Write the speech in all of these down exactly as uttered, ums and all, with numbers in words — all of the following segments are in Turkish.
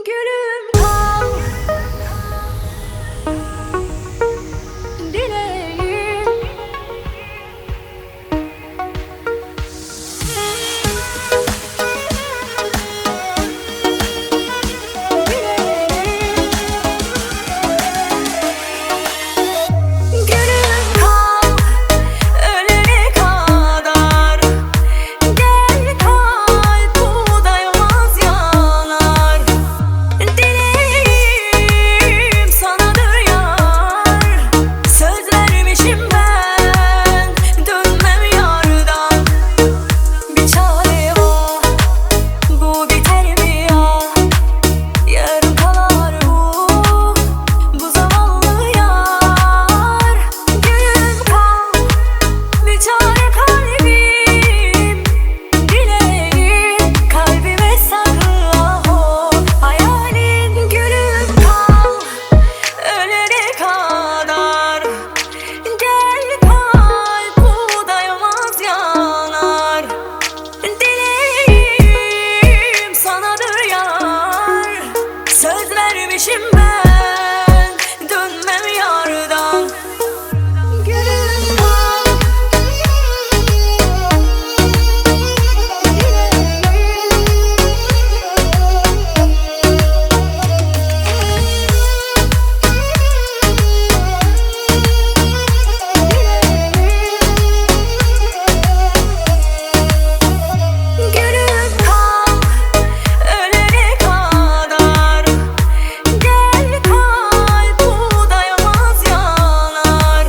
Gülüm kal, dileğim. Gülüm kal, ölene kadar. Gel kalp bu dayanmaz yanar. Dileğim sanadır yar. Söz vermişim ben, dönmem yardan. Bir çare var, bu biter mi ya? Yarım kalar bu, bu zavallı yar. Gülüm kal, bir çare kalbim. Dileğim kalbime sakla o hayalin. Gülüm kal, ölene kadar. Gel kalp bu dayanmaz yanar. Dileğim sanadır yar. Söz vermişim ben, dönmem yardan. Gülüm kal, gülüm kal, ölene kadar. Gel kalp bu dayanmaz yanar.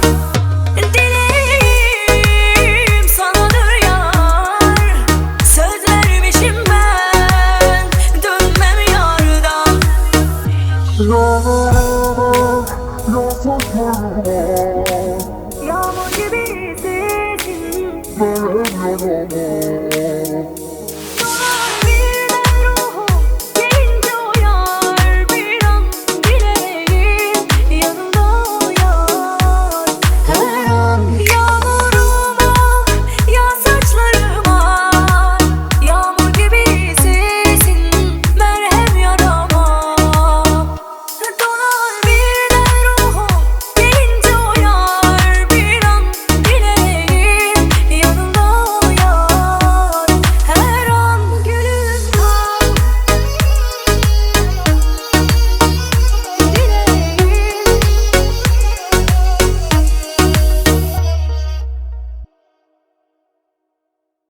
Dileğim sanadır yar. Söz vermişim ben, dönmem yardan.